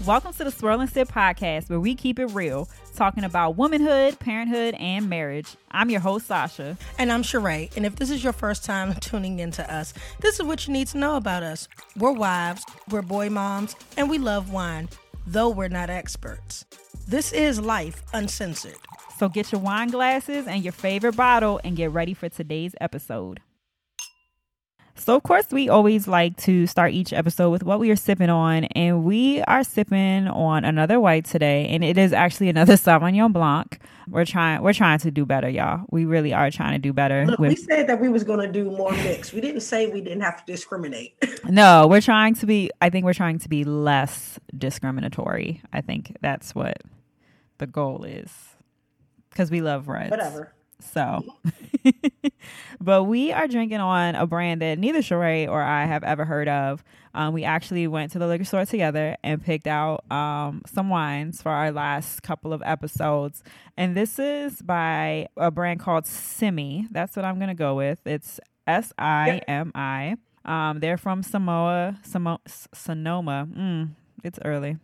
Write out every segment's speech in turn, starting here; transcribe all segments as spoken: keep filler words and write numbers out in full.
Welcome to the Swirl and Sip podcast, where we keep it real, talking about womanhood, parenthood, and marriage. I'm your host, Sasha. And I'm Sheree. And if this is your first time tuning into us, this is what you need to know about us. We're wives, we're boy moms, and we love wine, though we're not experts. This is Life Uncensored. So get your wine glasses and your favorite bottle and get ready for today's episode. So, of course, we always like to start each episode with what we are sipping on. And we are sipping on another white today. And it is actually another Sauvignon Blanc. We're trying we're trying to do better, y'all. We really are trying to do better. Look, with... we said that we was going to do more mix. We didn't say we didn't have to discriminate. No, we're trying to be, I think we're trying to be less discriminatory. I think that's what the goal is. Because we love reds. Whatever. So, but we are drinking on a brand that neither Sheree or I have ever heard of. Um, we actually went to the liquor store together and picked out um, some wines for our last couple of episodes. And this is by a brand called Simi. That's what I'm going to go with. It's S I M I. Um, they're from Samoa, Samo- Sonoma. Mm, it's early.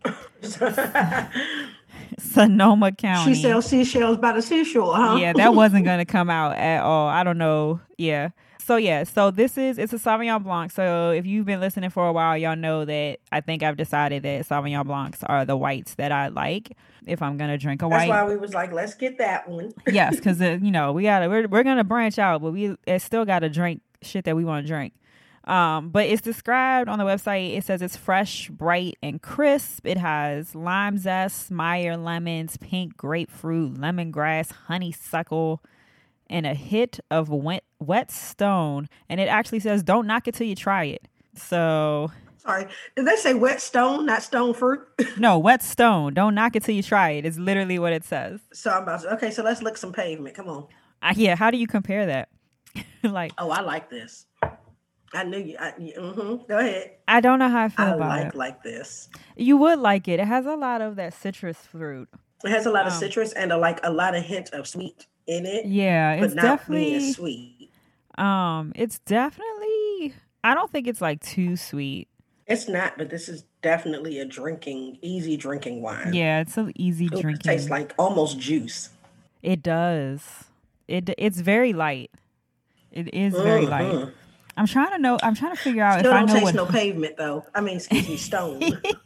Sonoma County. She sells seashells by the seashore, huh? Yeah, that wasn't going to come out at all. I don't know. Yeah. So, yeah. So, this is, it's a Sauvignon Blanc. So, if you've been listening for a while, y'all know that I think I've decided that Sauvignon Blancs are the whites that I like if I'm going to drink a white. That's why we was like, let's get that one. Yes, because, uh, you know, we gotta, we're, we're going to branch out, but we it's still got to drink shit that we want to drink. Um, but it's described on the website. It says it's fresh, bright, and crisp. It has lime zest, Meyer lemons, pink grapefruit, lemongrass, honeysuckle, and a hit of wet, wet stone. And it actually says, don't knock it till you try it. So... Sorry, did they say wet stone, not stone fruit? No, wet stone. Don't knock it till you try it. It's literally what it says. So I'm about to... Okay, so let's lick some pavement. Come on. Uh, yeah, how do you compare that? Like... Oh, I like this. I knew you. I, you mm-hmm. Go ahead. I don't know how I feel I about like, it. like this. You would like it. It has a lot of that citrus fruit. It has a lot um, of citrus and a, like a lot of hint of sweet in it. Yeah, it's but not definitely being sweet. Um, it's definitely. I don't think it's like too sweet. It's not, but this is definitely a drinking, easy drinking wine. Yeah, it's an easy It drinking. tastes like almost juice. It does. It it's very light. It is very mm-hmm. light. I'm trying to know. I'm trying to figure out Still if I don't know taste what. No pavement though. I mean, excuse me, stone.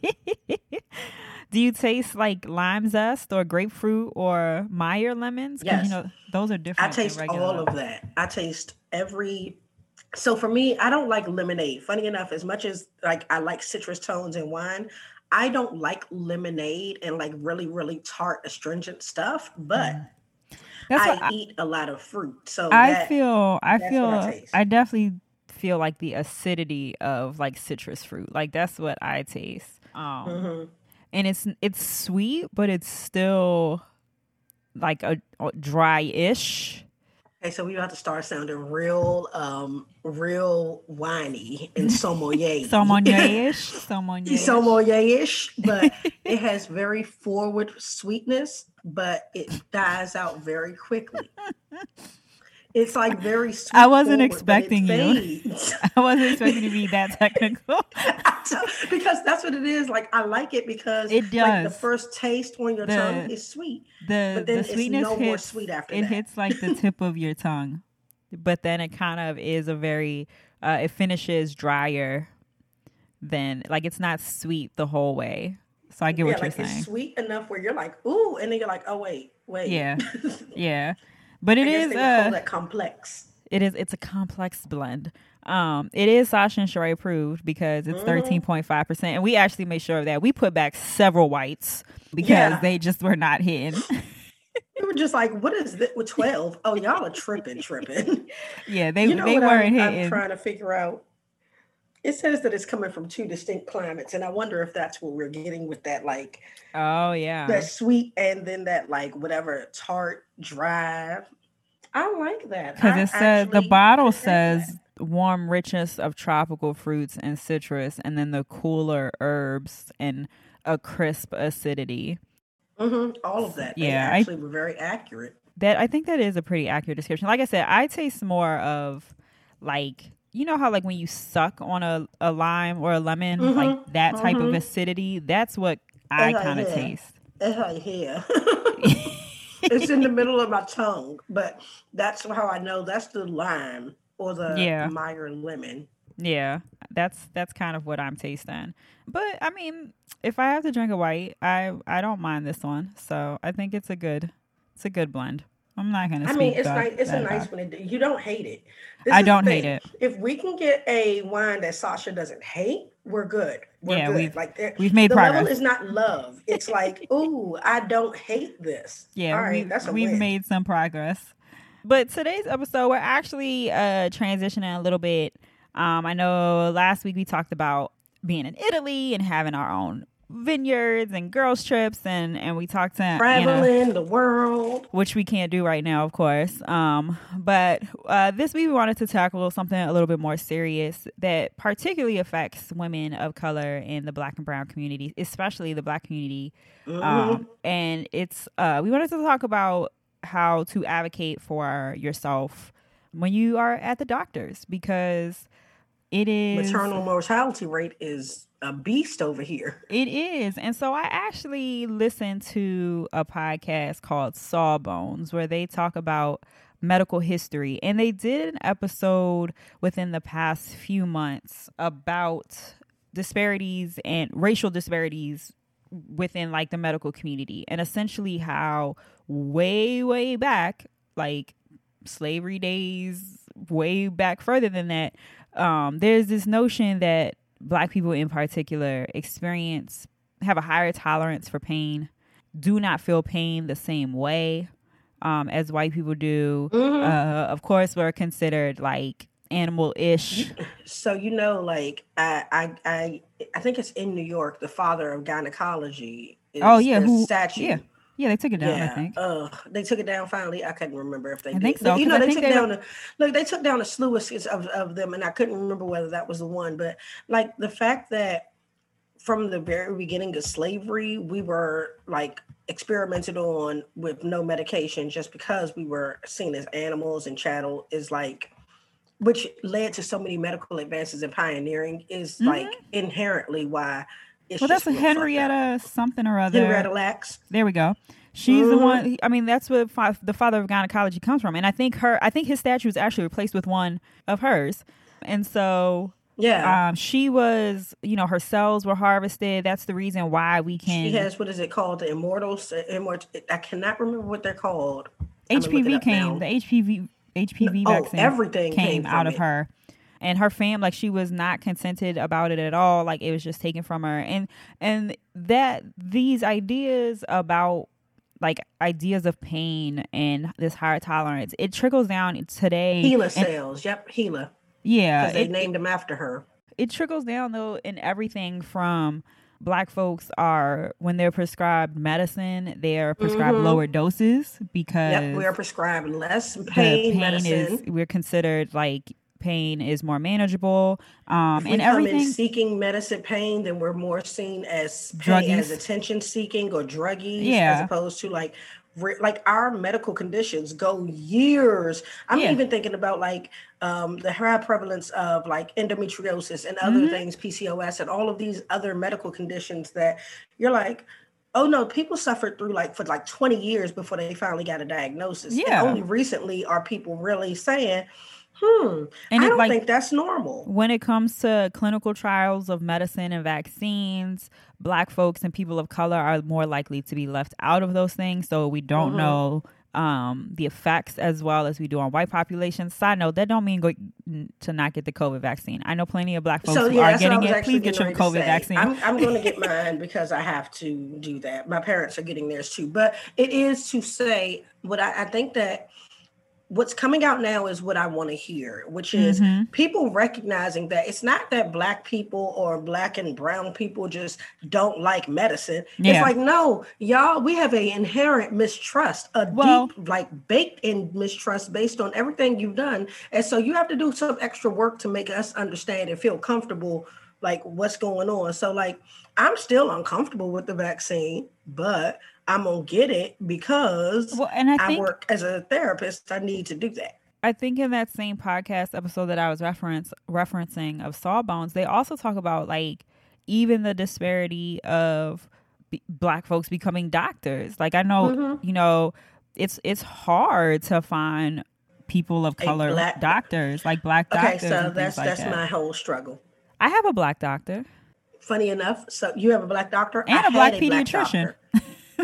Do you taste like lime zest or grapefruit or Meyer lemons? Yes. You know, those are different. I taste all of that. I taste every. So for me, I don't like lemonade. Funny enough, as much as like I like citrus tones in wine, I don't like lemonade and like really, really tart, astringent stuff. But mm. I, I eat a lot of fruit. So I that, feel. I feel. I, I definitely. feel like the acidity of like citrus fruit. Like that's what I taste. Um mm-hmm. And it's it's sweet, but it's still like a, a dry-ish. Okay, so we about to start sounding real um real winey and sommelier. Sommelier-ish. Sommelier-ish. Sommelier-ish, but it has very forward sweetness, but it dies out very quickly. It's like very sweet. I wasn't forward, expecting you. I wasn't expecting to be that technical. Because that's what it is. Like I like it because it does. Like, the first taste on your the, tongue is sweet. The, but then the sweetness it's no hits, more sweet after it that. It hits like the tip of your tongue. But then it kind of is a very, uh, it finishes drier than, like it's not sweet the whole way. So I get yeah, what like you're saying. It's sweet enough where you're like, ooh, and then you're like, oh, wait, wait. Yeah, yeah. But it I guess is they would uh, call that complex. It is. It's a complex blend. Um, it is Sasha and Sheree approved because it's thirteen point five percent, and we actually made sure of that. We put back several whites because yeah. they just were not hitting. We were just like, "What is this with twelve? Oh, y'all are tripping, tripping." Yeah, they you know they what weren't I'm, hitting. I'm trying to figure out. It says that it's coming from two distinct climates, and I wonder if that's what we're getting with that, like, oh yeah, that sweet, and then that like whatever tart, dry. I like that because it says the bottle says that. Warm richness of tropical fruits and citrus, and then the cooler herbs and a crisp acidity. Mm-hmm. All of that. Yeah, they actually I, were very accurate. That I think that is a pretty accurate description. Like I said, I taste more of like, you know how like when you suck on a, a lime or a lemon, mm-hmm. like that type mm-hmm. of acidity. That's what I It's kind right of here. taste. It's right here. It's in the middle of my tongue, but that's how I know that's the lime or the Yeah. Meyer lemon. Yeah, that's that's kind of what I'm tasting. But I mean, if I have to drink a white, I I don't mind this one. So I think it's a good it's a good blend. I'm not gonna I mean, speak it's bad, nice. It's a bad about nice it. one. To do. You don't hate it. This I is the don't hate thing. it. If we can get a wine that Sasha doesn't hate, we're good. We're Yeah, good. we've Like there- we've made the level progress. is not love. It's like, ooh, I don't hate this. Yeah, All right, we've that's a we've win. made some progress. But today's episode, we're actually uh transitioning a little bit. Um, I know last week we talked about being in Italy and having our own vineyards and girls trips, and and we talked to Anna, Traveling the world. which we can't do right now, of course. Um, but uh, this week we wanted to tackle something a little bit more serious that particularly affects women of color in the Black and Brown community, especially the Black community. Mhm. Um, and it's uh, we wanted to talk about how to advocate for yourself when you are at the doctor's, because it is Maternal mortality rate is a beast over here. It is. And so I actually listened to a podcast called Sawbones where they talk about medical history. And they did an episode within the past few months about disparities and racial disparities within like the medical community, and essentially how way, way back, like slavery days, way back further than that, um, there's this notion that Black people in particular experience, have a higher tolerance for pain, do not feel pain the same way um, as white people do. Mhm. Uh, of course, we're considered like animal-ish. So you know, like I, I, I, I think it's in New York. The father of gynecology. Is, Oh, yeah, there's a who- statue. yeah. Yeah, they took it down, Yeah, I think. uh, they took it down finally. I couldn't remember if they I did. think so, You 'cause know, I they think took they down were- a look. They took down a slew of, of of them, and I couldn't remember whether that was the one. But like the fact that from the very beginning of slavery, we were like experimented on with no medication just because we were seen as animals and chattel is like, which led to so many medical advances and pioneering is Mhm. like inherently why. It's Well, that's just real fucked up. Henrietta something or other. Henrietta Lacks. There we go. She's the Mhm. one. I mean, that's where fa- the father of gynecology comes from, and I think her. I think his statue is actually replaced with one of hers, and so Yeah. um, she was. You know, her cells were harvested. That's the reason why we can. She has, what is it called? The immortals. Immort- I cannot remember what they're called. I'm gonna look H P V it up came. now. The H P V H P V Oh, vaccine everything came came out from of it. her. And her fam, like she was not consented about it at all. Like it was just taken from her. And and that these ideas about like ideas of pain and this higher tolerance, it trickles down today. Gila and- cells. Yep, Gila. yeah, Because they it, named them after her. it trickles down though in everything from Black folks are, when they're prescribed medicine, they are prescribed Mhm. lower doses because Yep, we are prescribed less the pain, pain medicine. is, we're considered like pain is more manageable. Um, If we and come everything. in seeking medicine pain, then we're more seen as Druggies. pain, as attention seeking or druggies, Yeah. as opposed to like re- like our medical conditions go years. I'm Yeah. even thinking about like um, the high prevalence of like endometriosis and other Mhm. things, P C O S, and all of these other medical conditions that you're like, oh no, people suffered through like for like twenty years before they finally got a diagnosis. Yeah. And only recently are people really saying, hmm, And I it, don't like, think that's normal. when it comes to clinical trials of medicine and vaccines, Black folks and people of color are more likely to be left out of those things. So we don't Mhm. know um, the effects as well as we do on white populations. Side note, that don't mean go, to not get the COVID vaccine. I know plenty of Black folks So who yeah, are that's what I getting was it. actually Please get getting your ready to COVID say. vaccine. I'm, I'm going to get mine because I have to do that. My parents are getting theirs too. But it is to say what I, I think that what's coming out now is what I want to hear, which is Mhm. people recognizing that it's not that Black people or Black and brown people just don't like medicine. Yeah. It's like, no, y'all, we have a inherent mistrust, a Well- deep, like baked in mistrust based on everything you've done. And so you have to do some extra work to make us understand and feel comfortable, like what's going on. So like, I'm still uncomfortable with the vaccine, but I'm gonna get it because Well, and I I think work as a therapist. I need to do that. I think in that same podcast episode that I was reference referencing of Sawbones, they also talk about like even the disparity of b- black folks becoming doctors. Like I know, mm-hmm. you know, it's it's hard to find people of color black, doctors, like black doctors. Okay, so and that's like that's that. my whole struggle. I have a black doctor. Funny enough, so you have a black doctor and I a black a pediatrician. Black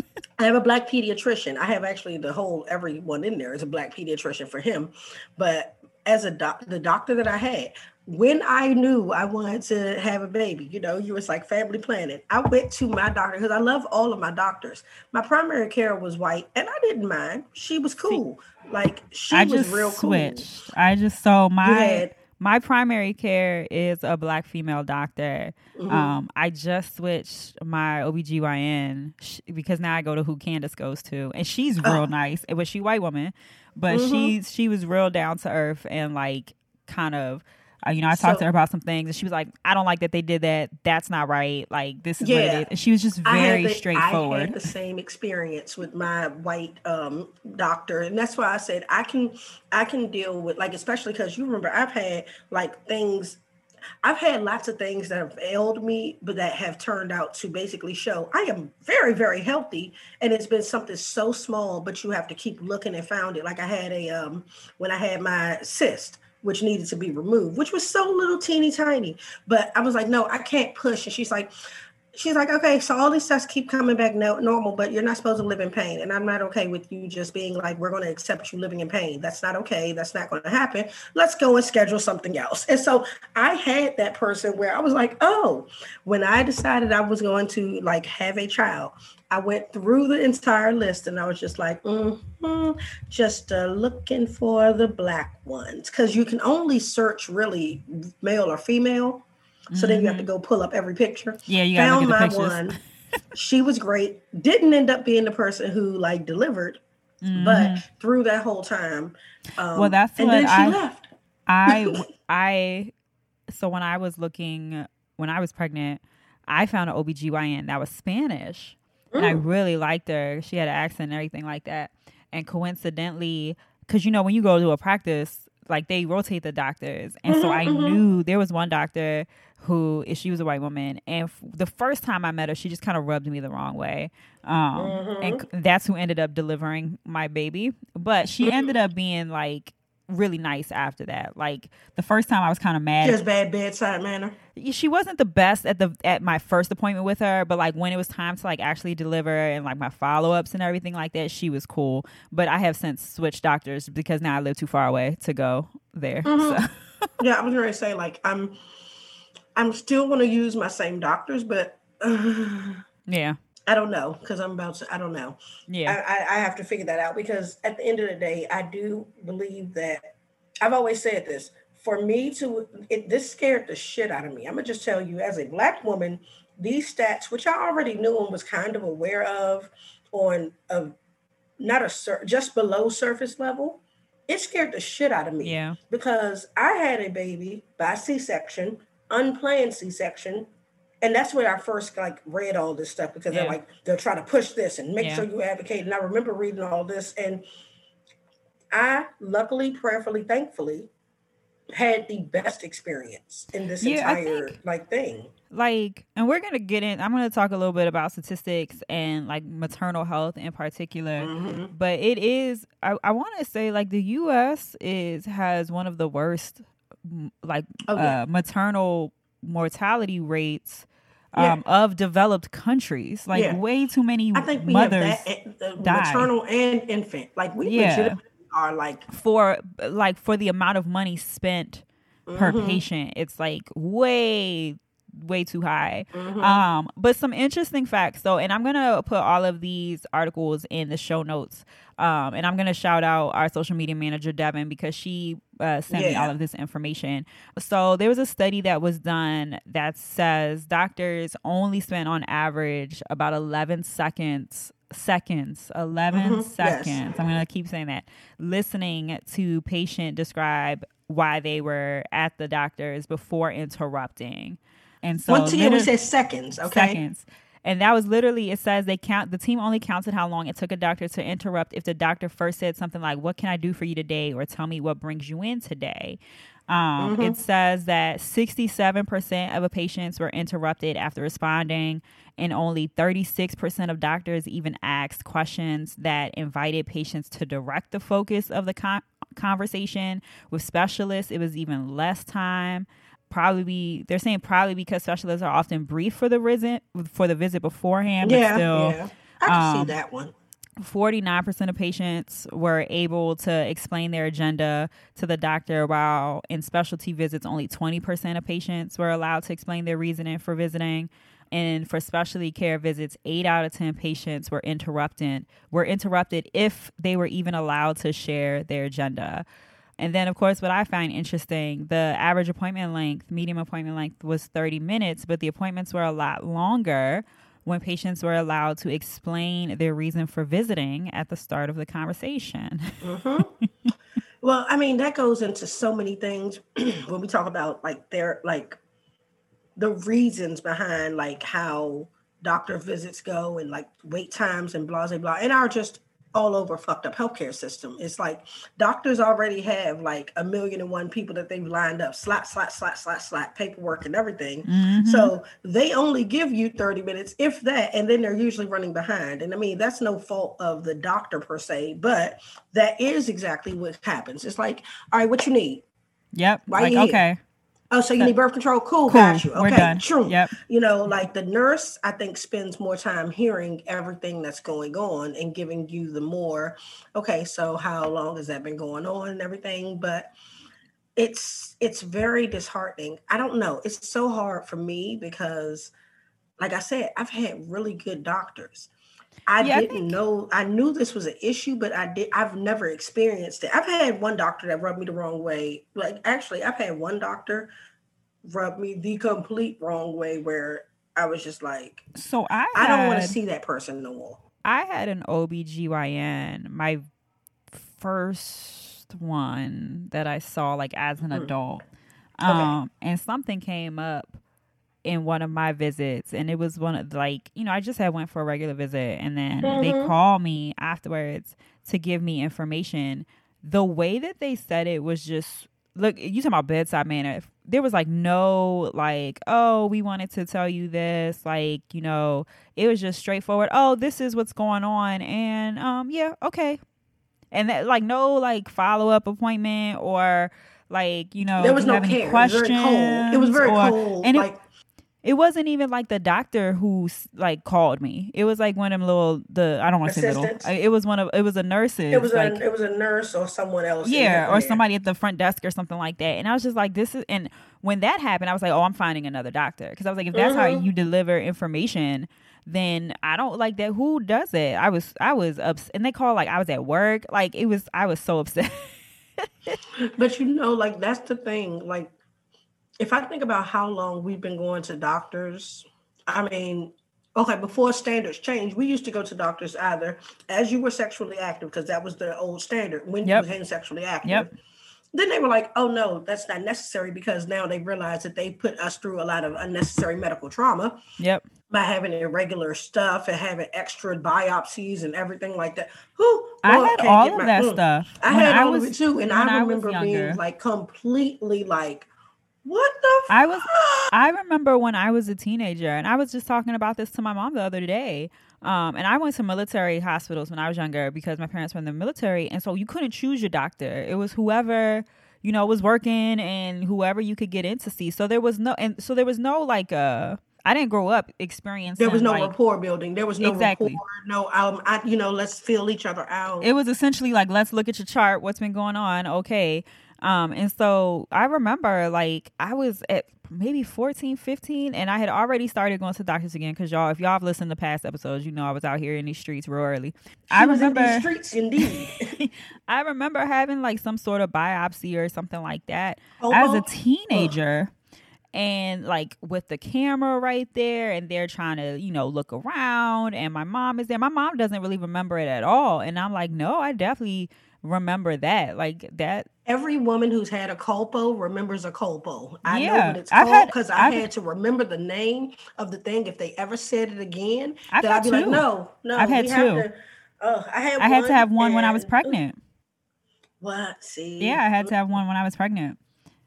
I have a black pediatrician. I have actually the whole everyone in there is a black pediatrician for him. But as a doc, the doctor that I had, when I knew I wanted to have a baby, you know, you was like family planning. I went to my doctor because I love all of my doctors. My primary care was white, and I didn't mind. She was cool. Like she I was just real switched. cool. I just so my. Had, My primary care is a black female doctor. Mm-hmm. Um, I just switched my O B G Y N sh- because now I go to who Candace goes to. And she's real oh. nice. It was she white woman, but mm-hmm. she she was real down to earth and like kind of, uh, you know, I talked so, to her about some things and she was like, I don't like that they did that. That's not right. Like, this is yeah, what it is. And she was just very the, straightforward. I had the same experience with my white um, doctor. And that's why I said I can I can deal with, like, especially because you remember I've had like things, I've had lots of things that have ailed me, but that have turned out to basically show I am very, very healthy. And it's been something so small, but you have to keep looking and found it. Like I had a, um, when I had my cyst, which needed to be removed, which was so little teeny tiny. But I was like, no, I can't push. And she's like, she's like, okay, so all these tests keep coming back no, normal, but you're not supposed to live in pain. And I'm not okay with you just being like, we're going to accept you living in pain. That's not okay. That's not going to happen. Let's go and schedule something else. And so I had that person where I was like, oh, when I decided I was going to like have a child, I went through the entire list and I was just like, mm-hmm, just uh, looking for the black ones. Because you can only search really male or female. So mm-hmm. then you have to go pull up every picture. Yeah, you gotta Found look at the my pictures. one. She was great. Didn't end up being the person who like delivered, mm-hmm. but through that whole time. Um, well, that's and what then she I, left. I, I, so when I was looking, when I was pregnant, I found an O B G Y N that was Spanish. Mm. And I really liked her. She had an accent and everything like that. And coincidentally, because, you know, when you go to a practice, like they rotate the doctors. And mm-hmm, so I mm-hmm. knew there was one doctor who, she was a white woman. And f- the first time I met her, she just kind of rubbed me the wrong way. Um, mm-hmm. And that's who ended up delivering my baby. But she mm-hmm. ended up being like really nice after that. Like the first time I was kind of mad. Just bad bedside manner. She wasn't the best at the at my first appointment with her, but like when it was time to like actually deliver and like my follow-ups and everything like that, she was cool. But I have since switched doctors because now I live too far away to go there. Mm-hmm. So. Yeah, I was going to say like I'm I'm still going to use my same doctors, but uh, yeah. I don't know because I'm about to, I don't know. Yeah. I, I, I have to figure that out because at the end of the day, I do believe that I've always said this. For me to, it, this scared the shit out of me. I'm going to just tell you, as a Black woman, these stats, which I already knew and was kind of aware of on a, not a, sur- just below surface level, it scared the shit out of me. Yeah. Because I had a baby by C-section, unplanned C-section, and that's where I first like read all this stuff because yeah. they're like, they'll try to push this and make yeah. sure you advocate. And I remember reading all this and I luckily, prayerfully, thankfully had the best experience in this yeah, entire think, like thing. Like, and we're going to get in, I'm going to talk a little bit about statistics and like maternal health in particular, mm-hmm. but it is, I, I want to say like the U S is, has one of the worst like oh, yeah. uh, maternal mortality rates Um, yeah. of developed countries. Like yeah. way too many I think we mothers have that, uh, maternal and infant. Like we yeah. legitimately are like for like for the amount of money spent mm-hmm. per patient, it's like way way too high. Mm-hmm. Um, but some interesting facts though, and I'm gonna put all of these articles in the show notes. Um, and I'm gonna shout out our social media manager Devin because she uh, sent yeah. me all of this information. So there was a study that was done that says doctors only spent on average about eleven seconds seconds eleven mm-hmm. seconds yes. I'm gonna keep saying that, listening to patient describe why they were at the doctor's before interrupting. And so once again we say seconds. Okay, seconds. And that was literally, it says they count, the team only counted how long it took a doctor to interrupt if the doctor first said something like, what can I do for you today? Or tell me what brings you in today. Um, Mm-hmm. It says that sixty-seven percent of the patients were interrupted after responding, and only thirty-six percent of doctors even asked questions that invited patients to direct the focus of the con- conversation. With specialists, it was even less time. Probably, they're saying probably because specialists are often briefed for the visit for the visit beforehand, but Yeah, still, yeah. I can um, see that one. forty-nine percent of patients were able to explain their agenda to the doctor, while in specialty visits, only twenty percent of patients were allowed to explain their reasoning for visiting. And for specialty care visits, eight out of ten patients were interrupted, were interrupted if they were even allowed to share their agenda. And then, of course, what I find interesting, the average appointment length, median appointment length was thirty minutes, but the appointments were a lot longer when patients were allowed to explain their reason for visiting at the start of the conversation. Mm-hmm. Well, I mean, that goes into so many things when we talk about like their like the reasons behind like how doctor visits go and like wait times and blah, blah, blah, and our just all over fucked up healthcare system. It's like doctors already have like a million and one people that they've lined up, slap, slap, slap, slap, slap, paperwork and everything. Mm-hmm. So they only give you thirty minutes, if that, and then they're usually running behind. And I mean, that's no fault of the doctor per se, but that is exactly what happens. It's like, all right, what you need? Yep. Why like, you here? okay. Oh, so you need birth control? Cool, Cool. got you. We're Okay, done. true. Yep. You know, like the nurse, I think, spends more time hearing everything that's going on and giving you the more, okay, so how long has that been going on and everything? But it's it's very disheartening. I don't know. It's so hard for me because, like I said, I've had really good doctors. I Yeah, I didn't think- know, I knew this was an issue, but I did, I've never experienced it. I've had one doctor that rubbed me the wrong way. Like, actually, I've had one doctor rub me the complete wrong way where I was just like, So I I don't want to had- see that person no more. I had an O B G Y N, my first one that I saw like as an Hmm. adult. Okay. Um, and something came up in one of my visits, and it was one of like, you know, I just had went for a regular visit, and then they Mhm. called me afterwards to give me information. The way that they said it was just, look, you talking about bedside manner. There was like no like, oh, we wanted to tell you this, like, you know, it was just straightforward. Oh, this is what's going on, and um, yeah, okay, and that like no like follow up appointment or like, you know, There was do you no have any care. It was very cold. It was very questions, or- cold. and it- like, It wasn't even like the doctor who like called me. It was like one of them little the I don't want to say little. Assistants? I- It was one of it was a nurses. it was like a it was a nurse or someone else. in yeah, there. or somebody at the front desk or something like that. And I was just like, this is. And when that happened, I was like, oh, I'm finding another doctor, because I was like, if that's how Mhm. you deliver information, then I don't like that. Who does it? I was I was upset, and they called like I was at work. Like it was I was so upset. But you know, like that's the thing. Like, if I think about how long we've been going to doctors, I mean, okay, before standards changed, we used to go to doctors either as you were sexually active, because that was the old standard when Yep. you became sexually active. Yep. Then they were like, oh no, that's not necessary, because now they realize that they put us through a lot of unnecessary medical trauma Yep. by having irregular stuff and having extra biopsies and everything like that. Who I had all of that stuff. I when had all was, of it too, and when I was remember being younger. like completely like, what the? I was fuck? I remember when I was a teenager, and I was just talking about this to my mom the other day. Um, and I went to military hospitals when I was younger because my parents were in the military, and so you couldn't choose your doctor. It was whoever, you know, was working and whoever you could get in to see. So there was no, and so there was no like uh I didn't grow up experiencing. There was no like, rapport building. There was no Exactly. rapport. No, um, I, you know, let's feel each other out. It was essentially like, let's look at your chart. What's been going on? Okay. Um, and so I remember like I was at maybe fourteen, fifteen, and I had already started going to doctors again. Cause y'all, if y'all have listened to past episodes, you know, I was out here in these streets real early. She I was in remember, these streets, indeed. I remember having like some sort of biopsy or something like that Oh, as a oh. teenager. And like with the camera right there, and they're trying to, you know, look around, and my mom is there. My mom doesn't really remember it at all. And I'm like, no, I definitely remember that. Like that. Every woman who's had a colpo remembers a colpo. I know Yeah, what it's I've called had- because I I've- had to remember the name of the thing. If they ever said it again, I've that had I'd be like, two. no, no. I've had we have two. to- uh, I had I had to have one when I was and- pregnant. What? See? Yeah, I had to have one when I was pregnant.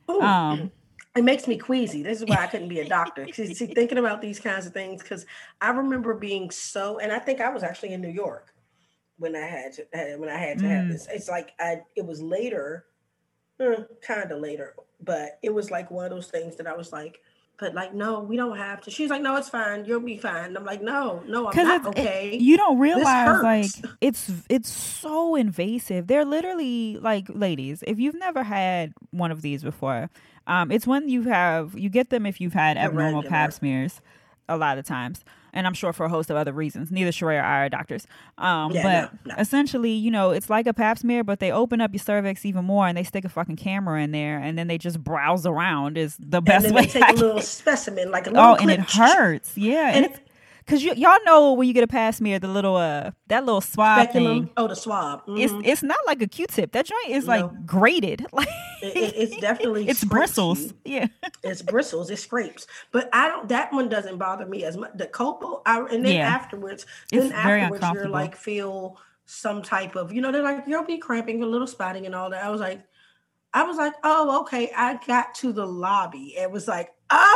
Ooh. Um, it makes me queasy. This is why I couldn't be a doctor. See, see, thinking about these kinds of things, because I remember being so, and I think I was actually in New York when I had to, when I had to have mm, this. It's like I, it was later, eh, kind of later, but it was like one of those things that I was like, but like, no, we don't have to. She's like, no, it's fine. You'll be fine. And I'm like, no, no, I'm Cause not it's, okay. it, you don't This realize like hurts. it's it's so invasive. They're literally like, ladies, if you've never had one of these before, um, it's when you have you get them if you've had abnormal pap Irregular. smears a lot of times. And I'm sure for a host of other reasons. Neither Sheree or I are doctors. Um, Yeah, but no, no. essentially, you know, it's like a pap smear, but they open up your cervix even more and they stick a fucking camera in there and then they just browse around is the And best then way. they take I a can- little specimen, like a little Oh, and clip. it hurts. Yeah. And And it's because you, y'all know when you get a pap smear, the little, uh, that little swab speculum. thing, Oh, the swab. it's Mhm. it's not like a Q-tip. That joint is No. like grated. Like It- it- it's definitely it's scrapes bristles. you. Yeah. It's bristles, it scrapes. But I don't. That one doesn't bother me as much. The copal, I, and then Yeah. afterwards, It's then very afterwards, you're uncomfortable. like feel some type of, you know, they're like you'll be cramping, a little spotting, and all that. I was like, I was like, oh, okay. I got to the lobby. It was like,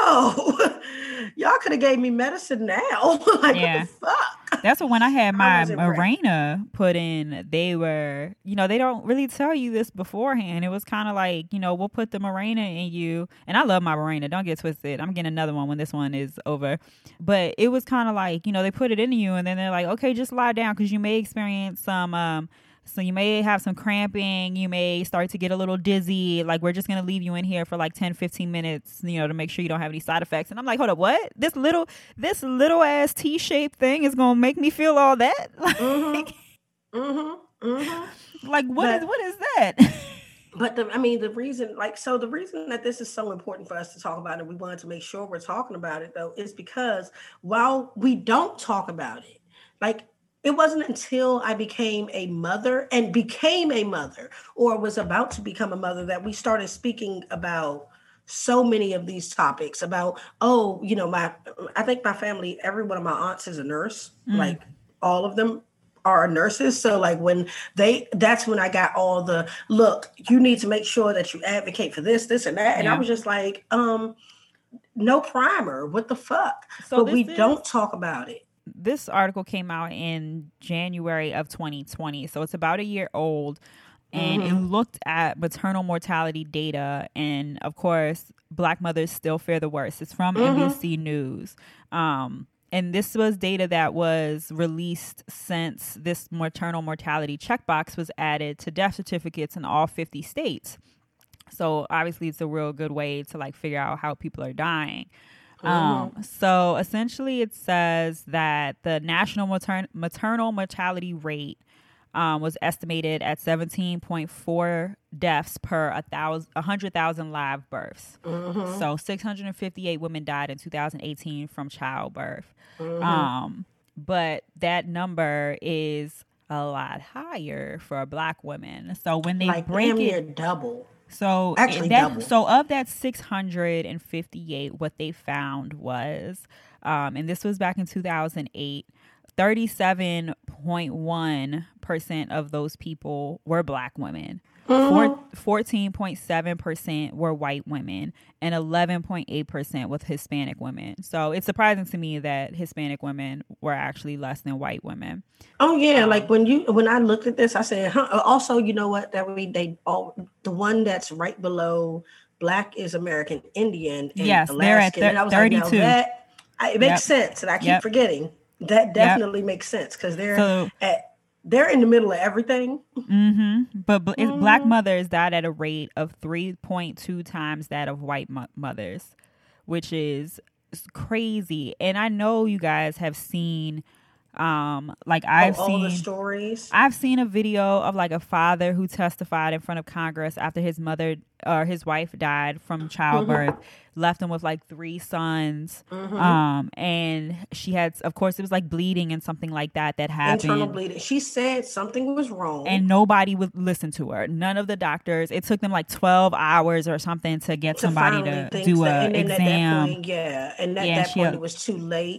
oh, y'all could have gave me medicine now. Like, Yeah. what the fuck? That's what when I had I my wasn't ready. Mirena put in, they were, you know, they don't really tell you this beforehand. It was kind of like, you know, we'll put the Mirena in you. And I love my Mirena. Don't get twisted. I'm getting another one when this one is over. But it was kind of like, you know, they put it in you and then they're like, okay, just lie down because you may experience some, um, so you may have some cramping. You may start to get a little dizzy. Like, we're just going to leave you in here for like ten, fifteen minutes, you know, to make sure you don't have any side effects. And I'm like, hold up, what? This little, this little ass T-shaped thing is going to make me feel all that? Mm-hmm. Mm-hmm. Mm-hmm. Like, what But- is, what is that? But the, I mean, the reason, like, so the reason that this is so important for us to talk about it, we wanted to make sure we're talking about it, though, is because while we don't talk about it, like, it wasn't until I became a mother and became a mother or was about to become a mother that we started speaking about so many of these topics about, oh, you know, my, I think my family, every one of my aunts is a nurse, Mm. like all of them are nurses. So like when they, that's when I got all the, look, you need to make sure that you advocate for this, this and that. And Yeah. I was just like, um, no primer, what the fuck? So But we this is- don't talk about it. This article came out in January of twenty twenty, so it's about a year old, and it looked at maternal mortality data, and of course, Black mothers still fare the worst. It's from N B C News, um, and this was data that was released since this maternal mortality checkbox was added to death certificates in all fifty states. So obviously, it's a real good way to like figure out how people are dying. Um, so essentially it says that the national matern- maternal mortality rate um, was estimated at seventeen point four deaths per a thousand, one hundred thousand live births. So six hundred fifty-eight women died in two thousand eighteen from childbirth. Um, but that number is a lot higher for Black women. So when they Like break damn it, near double. so Actually, that, double. so of that six hundred fifty-eight, what they found was, um, and this was back in two thousand eight, thirty-seven point one percent of those people were Black women. Four, fourteen point seven percent were white women and eleven point eight percent with Hispanic women. So it's surprising to me that Hispanic women were actually less than white women. Oh yeah, like when you when I looked at this, I said, huh. Also, you know what? That we they all the one that's right below Black is American Indian and Yes, they're at Alaskan. And I was like, now thirty-two. that I, it makes Yep. sense, and I keep Yep. forgetting. That definitely makes sense because they're So- at they're in the middle of everything. Mm-hmm. But bl- it's Mm-hmm. Black mothers died at a rate of three point two times that of white mo- mothers, which is s- crazy. And I know you guys have seen, um, like I've all seen the stories. I've seen a video of like a father who testified in front of Congress after his mother or his wife died from childbirth, left him with like three sons. Um, and she had, of course, it was like bleeding and something like that that happened. Internal bleeding. She said something was wrong. And nobody would listen to her. None of the doctors. It took them like twelve hours or something to get to somebody finally to think do that, a and then exam. at that point, yeah, and at Yeah, that she point had- it was too late.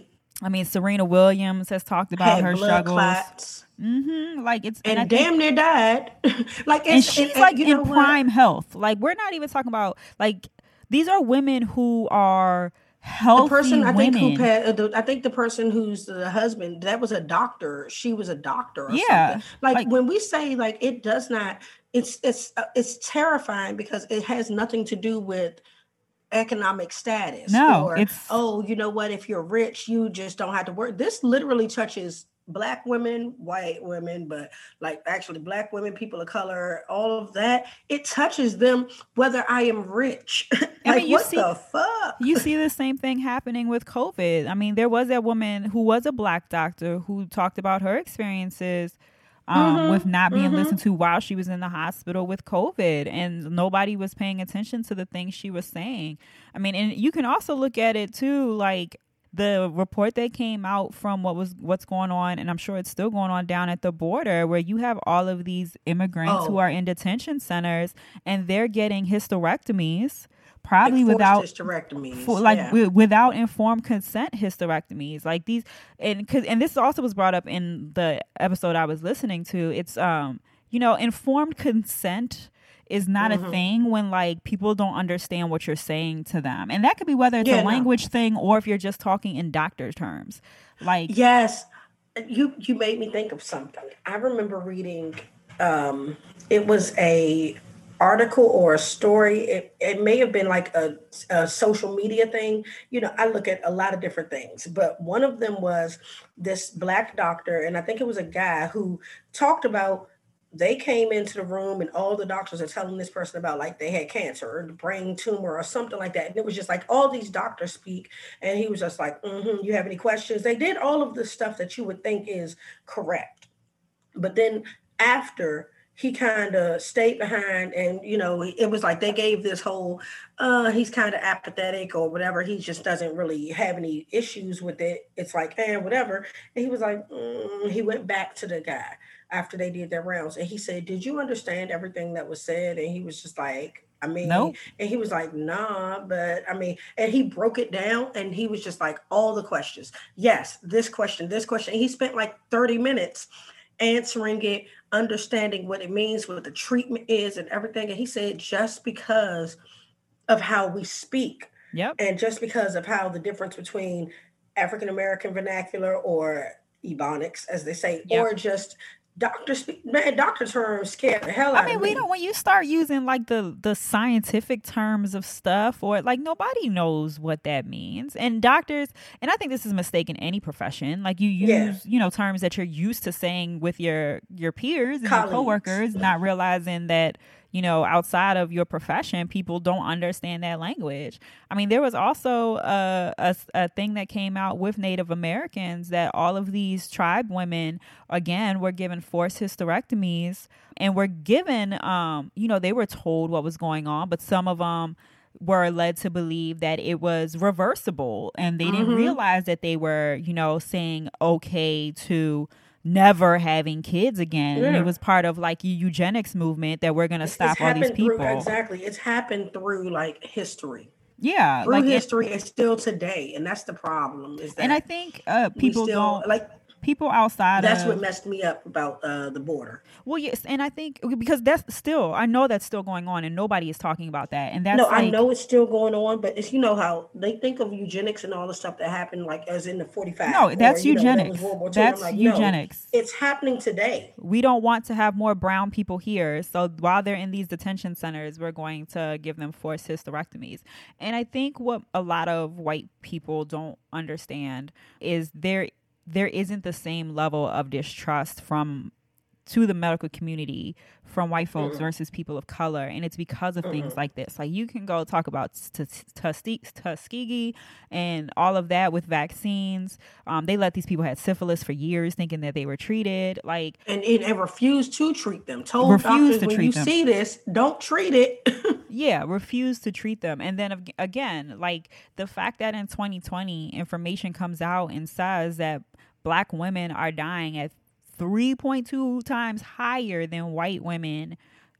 I mean, Serena Williams has talked about Had her blood struggles. clots. Mm-hmm. Like it's and, and damn think, near died. like it's, and she's and, like you in know prime what? health. Like we're not even talking about like these are women who are healthy The person I women. think who passed, I think the person who's the husband, that was a doctor. She was a doctor or Yeah, something. Like, like- when we say like it does not, it's it's uh, it's terrifying because it has nothing to do with economic status. No, or it's- oh, you know what? If you're rich, you just don't have to work. This literally touches Black women, white women, but like actually Black women, people of color, all of that. It touches them whether I am rich. like I mean, you what see- the fuck? You see the same thing happening with COVID. I mean, there was that woman who was a Black doctor who talked about her experiences um, Mhm, with not being mhm. listened to while she was in the hospital with COVID, and nobody was paying attention to the things she was saying. I mean, and you can also look at it too, like the report that came out from what was what's going on, and I'm sure it's still going on down at the border, where you have all of these immigrants Oh. who are in detention centers and they're getting hysterectomies. Probably Like without forced hysterectomies, for, like yeah. wi- without informed consent hysterectomies, like these, and cause, and this also was brought up in the episode I was listening to. It's um you know, informed consent is not Mm-hmm. a thing when like people don't understand what you're saying to them, and that could be whether it's Yeah, a no. language thing or if you're just talking in doctor terms. Like Yes, you you made me think of something. I remember reading. Um, it was a article or a story. It it may have been like a, a social media thing. You know, I look at a lot of different things, but one of them was this Black doctor, and I think it was a guy who talked about. They came into the room and all the doctors are telling this person about like they had cancer or the brain tumor or something like that. And it was just like all these doctors speak. And he was just like, mm-hmm, you have any questions? They did all of the stuff that you would think is correct. But then after he kind of stayed behind and, you know, it was like they gave this whole, uh, he's kind of apathetic or whatever. He just doesn't really have any issues with it. It's like, eh, whatever. And he was like, mm, he went back to the guy after they did their rounds. And he said, did you understand everything that was said? And he was just like, I mean, Nope. and he was like, nah, but I mean, and he broke it down and he was just like, all the questions. Yes, this question, this question. And he spent like thirty minutes answering it, understanding what it means, what the treatment is and everything. And he said, just because of how we speak Yep. and just because of how the difference between African-American vernacular or Ebonics, as they say, Yep. or just doctor speak, man, doctor terms scare the hell out I mean, of we me. don't. When you start using like the the scientific terms of stuff, or like nobody knows what that means, and doctors, and I think this is a mistake in any profession. Like you use, Yeah. you know, terms that you're used to saying with your your peers and Colleagues. your coworkers, not realizing that you know outside of your profession, people don't understand that language. I mean, there was also a, a a thing that came out with Native Americans that all of these tribe women again were given forced hysterectomies and were given um you know they were told what was going on, but some of them were led to believe that it was reversible, and they didn't Mhm. realize that they were you know saying okay to never having kids again. And Yeah. it was part of like a eugenics movement that we're going to It's- stop it's all these happened through- people. exactly. It's happened through like history. Yeah, Through like it- history and still today. And that's the problem. Is that and I think uh we people still, don't like people outside that's of what messed me up about uh, the border. well yes, and I think because that's still I know that's still going on and nobody is talking about that, and that's No, like, I know it's still going on, but it's you know how they think of eugenics and all the stuff that happened like as in the forty-five. No, that's or, you know, that was eugenics. World War Two. I'm That's like, no, eugenics. it's happening today. We don't want to have more brown people here. So while they're in these detention centers, we're going to give them forced hysterectomies. And I think what a lot of white people don't understand is there there isn't the same level of distrust from to the medical community from white folks Mm-mm. versus people of color, and it's because of things Mm-mm. like this. Like you can go talk about t- t- Tuskegee and all of that with vaccines. Um, they let these people have syphilis for years, thinking that they were treated. Like And it and refused to treat them. Told Refused doctors to when treat you them. see this, don't treat it. yeah, refuse to treat them. And then ag- again, like the fact that in twenty twenty information comes out and says that black women are dying at three point two times higher than white women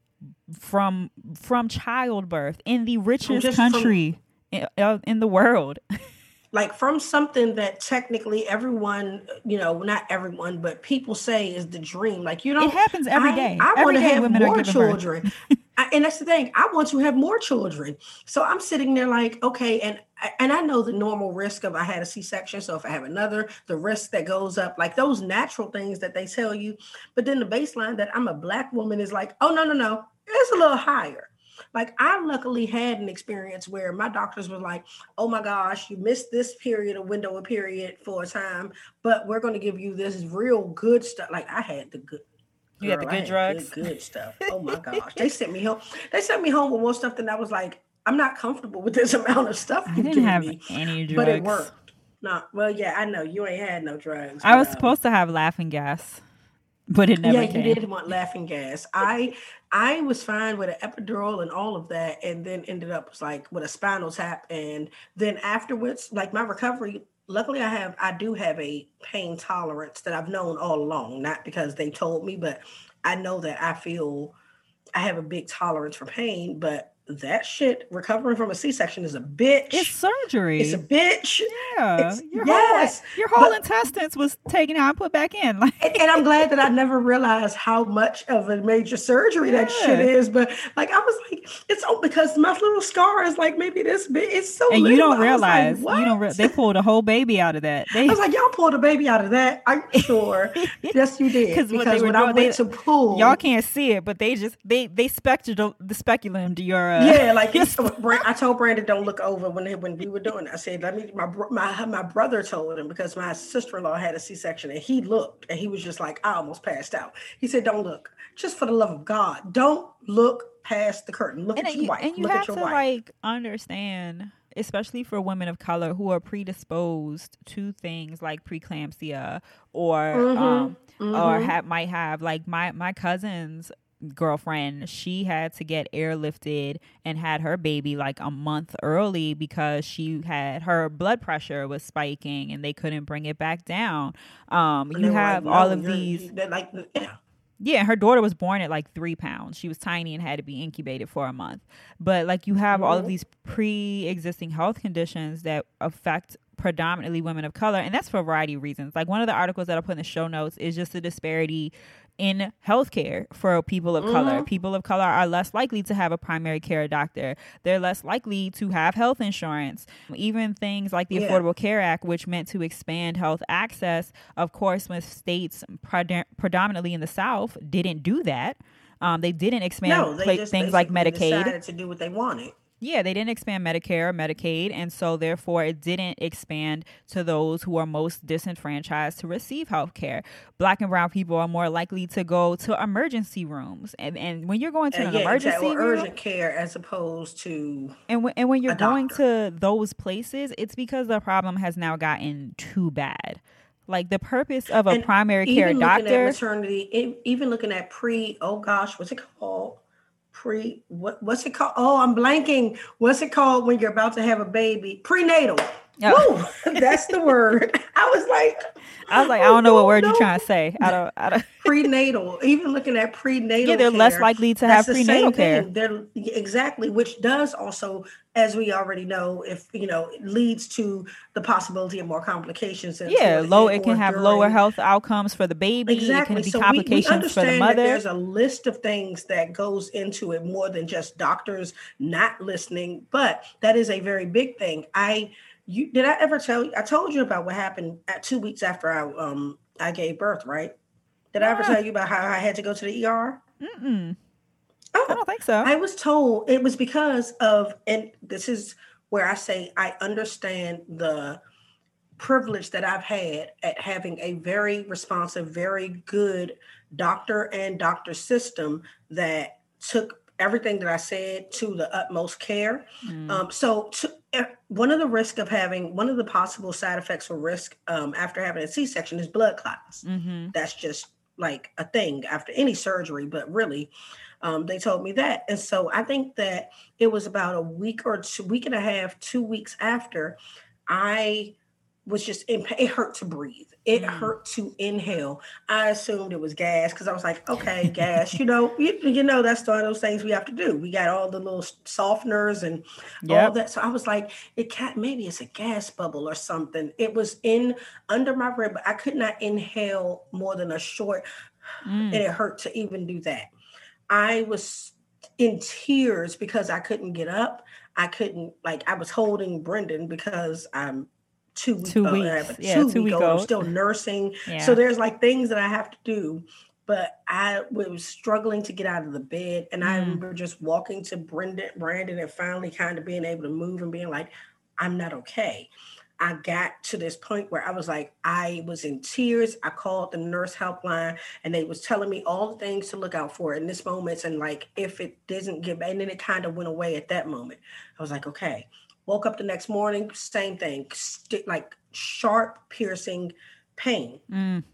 from from childbirth in the richest Just from- country in, uh, in the world. like from something that technically everyone, you know, not everyone, but people say is the dream. Like, you know, it happens every I, day. I Every want to day have women are more giving birth. children. I, and that's the thing. I want to have more children. So I'm sitting there like, okay, and and I know the normal risk of I had a C-section. So if I have another, the risk that goes up, like those natural things that they tell you. But then the baseline that I'm a Black woman is like, oh, no, no, no, it's a little higher. Like, I luckily had an experience where my doctors were like, oh my gosh, you missed this period, a window of period for a time, but we're going to give you this real good stuff. Like, I had the good. You had the good drugs. Good, good stuff. Oh my gosh. They sent me home. They sent me home with more stuff than I was like, I'm not comfortable with this amount of stuff I you've didn't given have me. any drugs. But it worked. No, well, yeah, I know you ain't had no drugs. I but, was um, supposed to have laughing gas, but it never yeah, came. you did want laughing gas. I I was fine with an epidural and all of that, and then ended up like with a spinal tap, and then afterwards, like my recovery. Luckily, I have I do have a pain tolerance that I've known all along, not because they told me, but I know that I feel I have a big tolerance for pain, but that shit, recovering from a C-section is a bitch. It's surgery. It's a bitch. Yeah. It's, Your yes. whole, your whole but, intestines was taken out and put back in. Like, and, and I'm glad that I never realized how much of a major surgery yeah. that shit is. But like, I was like, it's oh, because my little scar is like maybe this big. It's so and little. you don't realize, like, you don't re- they pulled a whole baby out of that. They, I was like, y'all pulled a baby out of that. I'm sure. Yes, you did. Because what they were when doing, I went they, to pull, y'all can't see it, but they just, they, they speculum, the speculum to your, uh, yeah, like it's, I told Brandon, don't look over when they, when we were doing it. I said, let me, my, my, my brother told him because my sister-in-law had a C-section and he looked and he was just like, I almost passed out. He said, don't look, just for the love of God, don't look past the curtain. Look and at your you, wife. And you look have at your to wife. like understand, especially for women of color who are predisposed to things like preeclampsia or, Mm-hmm, um, mm-hmm. or have, might have like my, my cousins, girlfriend, she had to get airlifted and had her baby like a month early because she had her blood pressure was spiking and they couldn't bring it back down. Um, you have like, no, all of these. Like, yeah. Yeah, her daughter was born at like three pounds. She was tiny and had to be incubated for a month. But like you have mm-hmm. all of these pre-existing health conditions that affect predominantly women of color. And that's for a variety of reasons. Like one of the articles that I put in the show notes is just the disparity in healthcare for people of mm-hmm. color. People of color are less likely to have a primary care doctor. They're less likely to have health insurance. Even things like the yeah. Affordable Care Act, which meant to expand health access, of course, when states pred- predominantly in the South didn't do that. Um, they didn't expand no, they pla- things like Medicaid. Decided to do what they wanted. Yeah, they didn't expand Medicare or Medicaid, and so therefore it didn't expand to those who are most disenfranchised to receive health care. Black and brown people are more likely to go to emergency rooms. And and when you're going to uh, an yeah, emergency exactly. room, urgent care as opposed to and when, and when you're going doctor. to those places, it's because the problem has now gotten too bad. Like the purpose of a and primary care even doctor. Looking at maternity, even looking at pre, oh gosh, what's it called? Pre, what, what's it called? Oh, I'm blanking. What's it called when you're about to have a baby? Prenatal. Oh. Woo, that's the word. I was like, I was like, I don't know what word you're trying to say. I don't, I don't. Prenatal. Even looking at prenatal, yeah, they're care, less likely to have prenatal care. They're exactly, which does also, as we already know, if you know, it leads to the possibility of more complications. Yeah, low. It can have during. lower health outcomes for the baby. Exactly. It can be so complications we, we understand for the mother. That there's a list of things that goes into it more than just doctors not listening, but that is a very big thing. I. You did I ever tell you? I told you about what happened at two weeks after I um I gave birth, right? Did yeah. I ever tell you about how I had to go to the E R? Mm-mm. Oh, I don't think so. I was told it was because of, and this is where I say I understand the privilege that I've had at having a very responsive, very good doctor and doctor system that took everything that I said to the utmost care. Mm. Um, so to, one of the risks of having, one of the possible side effects or risk um, after having a C-section is blood clots. Mm-hmm. That's just like a thing after any surgery, but really um, they told me that. And so I think that it was about a week or two, week and a half, two weeks after I was just in pain. It hurt to breathe. It Mm. hurt to inhale. I assumed it was gas because I was like, okay, gas, you know, you, you know, that's one of those things we have to do. We got all the little softeners and all Yep. that. So I was like, it can't, maybe it's a gas bubble or something. It was in under my rib, but I could not inhale more than a short, Mm. and it hurt to even do that. I was in tears because I couldn't get up. I couldn't, like, I was holding Brendan because I'm two, week, Two uh, I have weeks. a Yeah, two, two week week old. I'm old. still nursing. Yeah. So there's like things that I have to do, but I was struggling to get out of the bed. And I Mm. remember just walking to Brendan, Brandon and finally kind of being able to move and being like, I'm not okay. I got to this point where I was like, I was in tears. I called the nurse helpline and they was telling me all the things to look out for in this moment. And like, if it doesn't get back, and then it kind of went away at that moment. I was like, okay. Woke up the next morning, same thing, st- like sharp, piercing pain. Mm.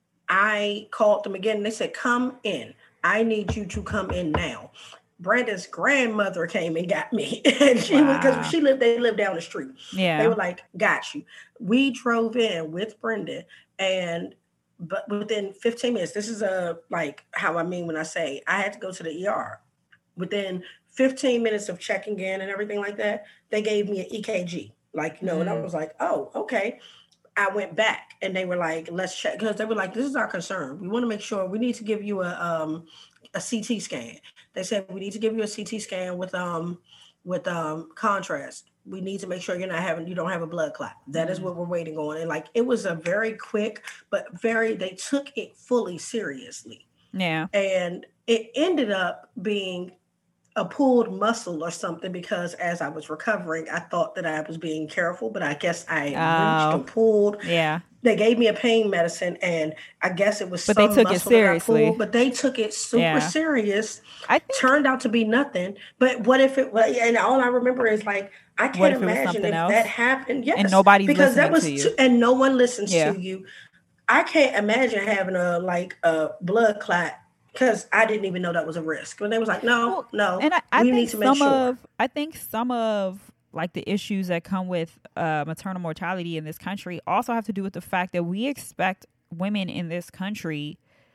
I called them again and they said, come in. I need you to come in now. Brandon's grandmother came and got me. And she Wow. because she lived, they lived down the street. Yeah. They were like, got you. We drove in with Brenda, and but within fifteen minutes, this is a like how I mean when I say I had to go to the E R. Within fifteen minutes of checking in and everything like that, they gave me an E K G. Like, you know, Mm. and I was like, oh, okay. I went back and they were like, let's check, because they were like, this is our concern. We want to make sure we need to give you a um a C T scan. They said we need to give you a C T scan with um with um contrast. We need to make sure you're not having you don't have a blood clot. That Mm. is what we're waiting on. And like it was a very quick, but very they took it fully seriously. Yeah. And it ended up being a pulled muscle or something because as I was recovering, I thought that I was being careful, but I guess I reached Oh. or pulled. Yeah. They gave me a pain medicine, and I guess it was But some they took it muscle that I seriously. pulled, but they took it super Yeah. serious. I think Turned out to be nothing. But what if it was? And all I remember is like I What can't if it was imagine something if else? that happened. Yes, nobody's because that was listening to you. too- and no one listens Yeah. to you. I can't imagine having a like a blood clot because I didn't even know that was a risk. When they was like, no, Well, no, and I, I we think need to make some sure. of I think some of like the issues that come with uh, maternal mortality in this country also have to do with the fact that we expect women in this country,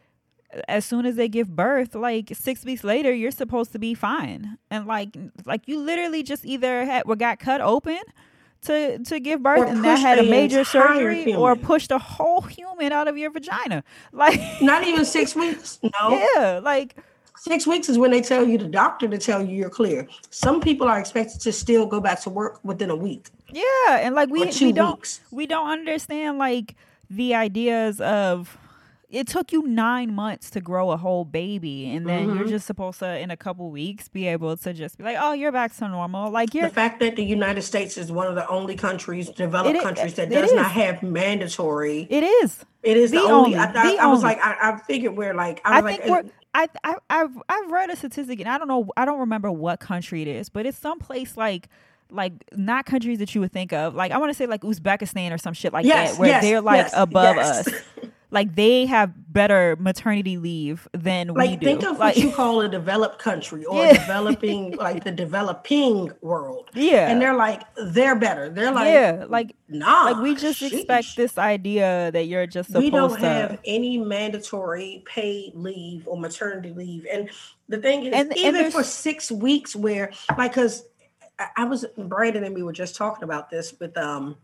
as soon as they give birth, like six weeks later, you're supposed to be fine, and like like you literally just either had what got cut open to to give birth, Or and that push had a the major entire surgery, or human. pushed a whole human out of your vagina, like Not even six weeks. No. yeah, like. Six weeks is when they tell you, the doctor to tell you you're clear. Some people are expected to still go back to work within a week Yeah, and like we or two we don't weeks. we don't understand like the ideas of it took you nine months to grow a whole baby, and then you're Mhm. just supposed to in a couple weeks be able to just be like, oh, you're back to normal. Like The you're fact that the United States is one of the only countries, developed It i- countries, that it does is. not have mandatory. it is. It is the, the only. only, I, I, the I was only. like, I, I figured we're like, I I was think like, we're. I, I I've I've read a statistic, and I don't know. I don't remember what country it is, but it's someplace like like not countries that you would think of. Like I want to say like Uzbekistan or some shit like yes, that, where yes, they're like yes, above yes. us. Like they have better maternity leave than we Like, do. think of like, what you call a developed country or Yeah. developing, like the developing world. yeah, And they're like, they're better. They're like, yeah, like nah. like we just expect sheesh. this idea that you're just supposed We don't to. have any mandatory paid leave or maternity leave. And the thing is, And- and even there's- for six weeks where, like, because I, I was, Brandon and we were just talking about this with um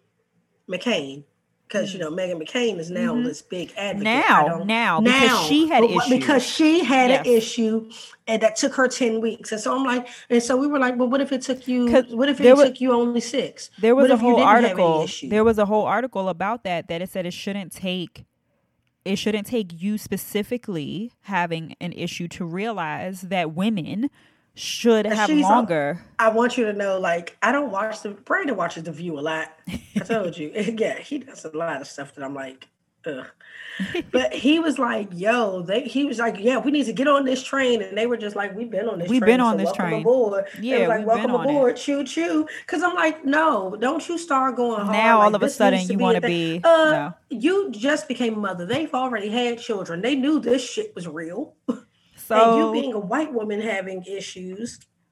McCain. Because, you know, Megan McCain is now Mhm. this big advocate. I now, don't- now, because she had but what- issues. Because she had Yes. an issue and that took her ten weeks. And so I'm like, and so we were like, well, what if it took you, 'Cause what if there it wa- took you only six? There was What a if you whole didn't have any article. issue? There was a whole article about that that it said it shouldn't take it shouldn't take you specifically having an issue to realize that women should And have she's a- longer. I want you to know, like, I don't watch the, Brandon watches The View a lot. I told you. Yeah, he does a lot of stuff that I'm like, ugh. But he was like, yo, they, he was like, yeah, we need to get on this train. And they were just like, we've been on this We've train. been on so this welcome train. aboard. Yeah, They was like, we've welcome been on it. aboard, choo choo. Because I'm like, no, don't you start going hard. Now like, all of a this sudden needs to you be want a to thing. be Uh, no. You just became a mother. They've already had children. They knew this shit was real. So and you being a white woman having issues.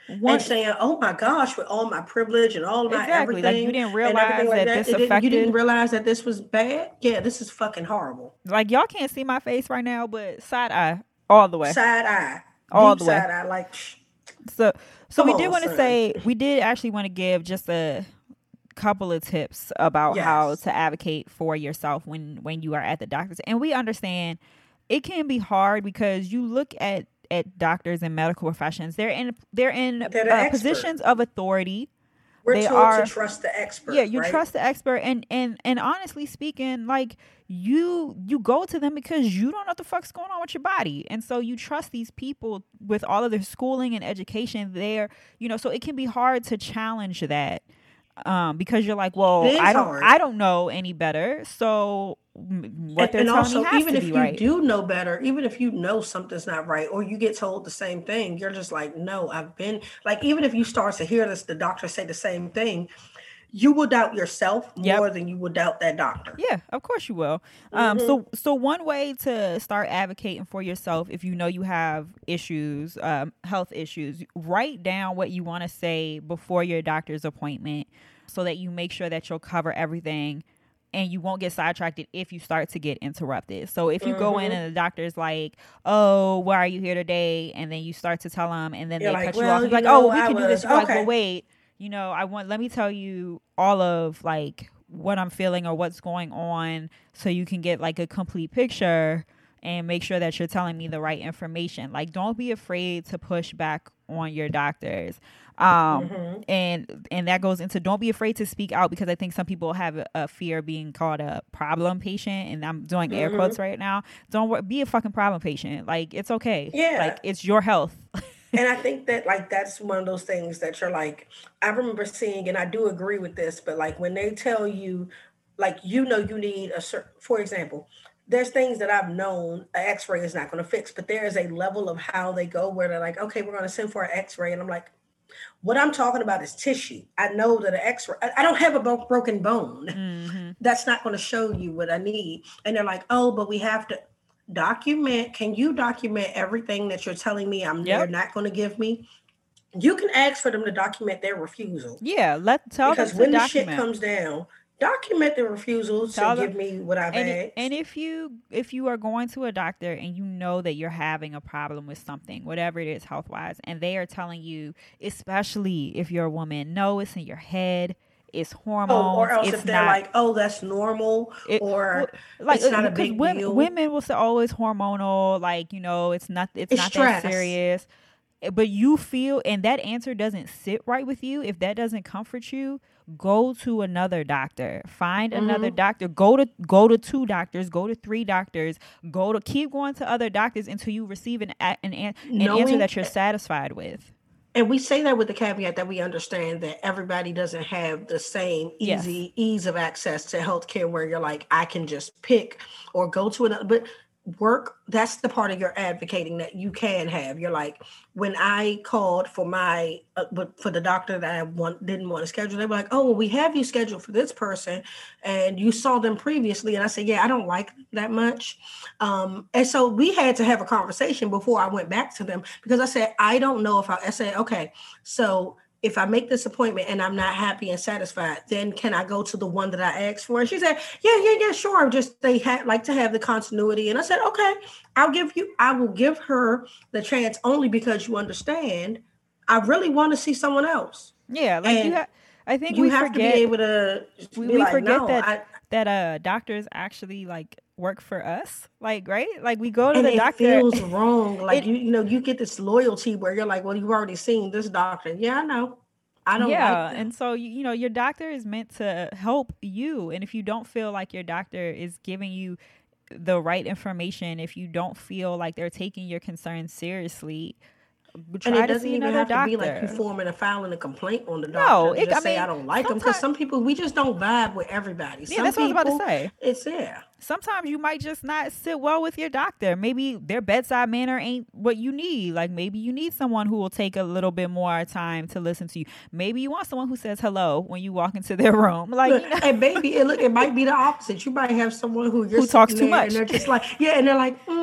One, and saying, "Oh my gosh," with all my privilege and all my exactly. everything, Like you didn't and realize everything like that that, this it didn't, you affected. didn't realize that this was bad. Yeah, this is fucking horrible. Like y'all can't see my face right now, but side eye all the way, Side eye, all deep the way. side eye, like. So, so Come we on, did want to son. say we did actually want to give just a couple of tips about Yes. how to advocate for yourself when when you are at the doctor's, and we understand it can be hard because you look at at doctors and medical professions, they're in they're in They're the uh, expert. positions of authority. We're They told are- to trust the expert. Yeah, you right? trust the expert, and and and honestly speaking, like you you go to them because you don't know what the fuck's going on with your body, and so you trust these people with all of their schooling and education there, you know, so it can be hard to challenge that. Um, because you're like, well, It is I don't, hard. I don't know any better. So m- what And, they're and telling also, me has even to if be you right. do know better, even if you know something's not right, or you get told the same thing, you're just like, no, I've been like, even if you start to hear this, the doctor say the same thing, you will doubt yourself Yep. more than you will doubt that doctor. Yeah, of course you will. Um, Mm-hmm. so so one way to start advocating for yourself, if you know you have issues, um, health issues, write down what you want to say before your doctor's appointment, so that you make sure that you'll cover everything, and you won't get sidetracked if you start to get interrupted. So if you go in and the doctor's like, "Oh, why are you here today?" and then you start to tell them, and then You're they like, cut you "Well, off, and you like, know, "Oh, well, we I can do was- this." You're like, okay. "Well, wait." You know, I want, let me tell you all of like what I'm feeling or what's going on, so you can get like a complete picture and make sure that you're telling me the right information. Like, don't be afraid to push back on your doctors. Um, Mm-hmm. and, and that goes into, don't be afraid to speak out, because I think some people have a, a fear of being called a problem patient, and I'm doing air Mm-hmm. quotes right now. Don't wor- be a fucking problem patient. Like, it's okay. Yeah. Like, it's your health. And I think that like that's one of those things that you're like, I remember seeing, and I do agree with this, but like when they tell you, like, you know, you need a certain, for example, there's things that I've known an x-ray is not going to fix, but there is a level of how they go where they're like, okay, we're going to send for an x-ray. And I'm like, what I'm talking about is tissue. I know that an x-ray, I, I don't have a bro- broken bone. Mm-hmm. That's not going to show you what I need. And they're like, oh, but we have to document. Can you document everything that you're telling me I'm Yep. they're not going to give me? You can ask for them to document their refusal. Yeah. Let, tell Because them to when the document. shit comes down, document the refusal Tell to them- give me what I've and, asked. and if you if you are going to a doctor and you know that you're having a problem with something, whatever it is health wise, and they are telling you, especially if you're a woman, no, it's in your head, it's hormones, Oh, or else it's if they're not, like, oh, that's normal, it- or well, like it's not a because big women, deal. women will say, oh, it's hormonal, like, you know, it's not it's, It's not stress. that serious. But you feel, and that answer doesn't sit right with you, if that doesn't comfort you, go to another doctor. Find Mm-hmm. another doctor. Go to go to two doctors. Go to three doctors. Go to keep going to other doctors until you receive an a- an, an, an answer Knowing- that you're satisfied with. And we say that with the caveat that we understand that everybody doesn't have the same Yes. easy ease of access to healthcare where you're like, I can just pick or go to another. But work, that's the part of your advocating that you can have. You're like, when I called for my, uh, but for the doctor that I want, didn't want to schedule, they were like, oh, well, we have you scheduled for this person and you saw them previously. And I said, yeah, I don't like that much. Um, and so we had to have a conversation before I went back to them, because I said, I don't know if I, I said, okay, so if I make this appointment and I'm not happy and satisfied, then can I go to the one that I asked for? And she said, yeah, yeah, yeah, sure. Just they ha- like to have the continuity. And I said, okay, I'll give you, I will give her the chance only because you understand. I really want to see someone else. Yeah, like you And have. I think You we have forget to be able to we, be we like, forget no, that I, that uh doctors actually like work for us. Like, right? Like we go to and the it doctor. feels wrong. Like It- you, you know, you get this loyalty where you're like, well, you've already seen this doctor. Yeah, I know. I don't yeah, like them. and so you, you know your doctor is meant to help you, and if you don't feel like your doctor is giving you the right information, if you don't feel like they're taking your concerns seriously, try And it to doesn't see even another have doctor. to be like you forming a filing a complaint on the No, doctor. to it- just I say mean, I don't like them, because sometimes- some people we just don't vibe with everybody. Yeah, Some that's what I was about to people, say. It's yeah. Sometimes you might just not sit well with your doctor. Maybe their bedside manner ain't what you need. Like maybe you need someone who will take a little bit more time to listen to you. Maybe you want someone who says hello when you walk into their room. Like, Look, you know, and maybe it look it might be the opposite. You might have someone who you're Who talks sitting too there much. and they're just like, yeah, and they're like, mm,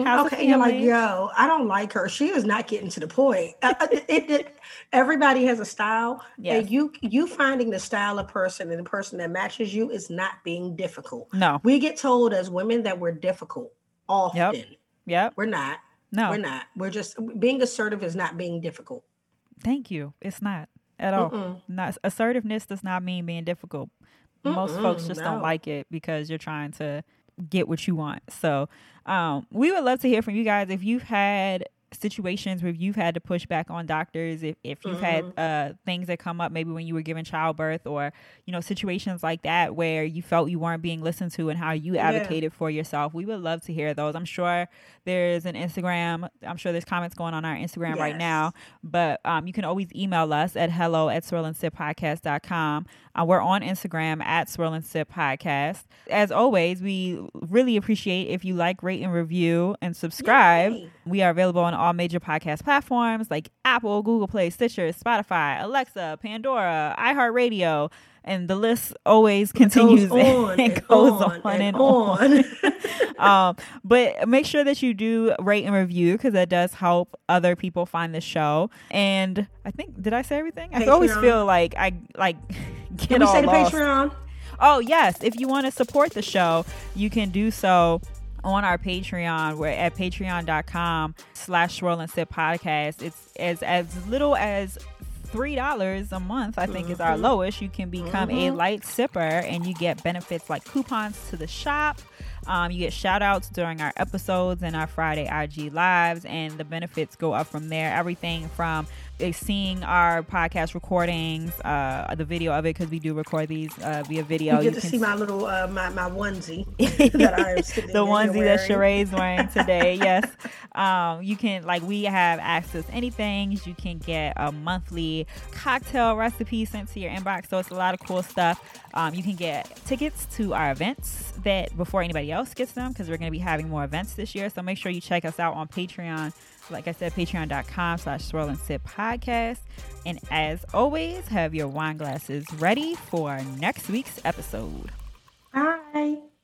How's okay, you're like, yo, I don't like her. She is not getting to the point. uh, it, it, it, everybody has a style, yes. and you you finding the style of person and the person that matches you is not being difficult. No, we get told as women that we're difficult often. Yep. Yep. We're not. No, we're not. We're just being assertive is not being difficult. Thank you. It's not at all. Mm-mm. Not assertiveness does not mean being difficult. Most Mm-mm, folks just no. don't like it because you're trying to get what you want. So um, we would love to hear from you guys if you've had situations where you've had to push back on doctors, if, if you've mm-hmm. had uh, things that come up maybe when you were given childbirth, or, you know, situations like that where you felt you weren't being listened to and how you advocated yeah. for yourself. We would love to hear those. I'm sure there's an Instagram. I'm sure there's comments going on our Instagram yes. right now, but um, you can always email us at hello at swirl and sip podcast dot com. Uh, we're on Instagram at Swirl and Sip Podcast. As always, we really appreciate if you like, rate, and review and subscribe. Yay. We are available on all major podcast platforms like Apple, Google Play, Stitcher, Spotify, Alexa, Pandora, iHeartRadio, and the list always continues goes on and, and goes on on and, and on. on. um, but make sure that you do rate and review, because that does help other people find the show. And I think, did I say everything? Patreon. I always feel like I like get Can we all say the lost. Patreon? Oh, yes. If you want to support the show, you can do so on our Patreon. We're at patreon.com slash swirl and sip podcast. It's as, as little as three dollars a month, I think, mm-hmm. is our lowest. You can become mm-hmm. a light sipper, and you get benefits like coupons to the shop. Um, you get shout outs during our episodes and our Friday I G lives, and the benefits go up from there. Everything from seeing our podcast recordings, uh, the video of it, because we do record these uh, via video. You get you to can see my little uh, my, my onesie that I am sitting the onesie that wearing. Sheree's wearing today. Yes. Um, you can, like, we have access to anything. You can get a monthly cocktail recipe sent to your inbox. So it's a lot of cool stuff. Um, you can get tickets to our events that before anybody else gets them, because we're going to be having more events this year. So make sure you check us out on Patreon. Like I said, patreon.com slash swirl and sip podcast. And as always, have your wine glasses ready for next week's episode. Bye.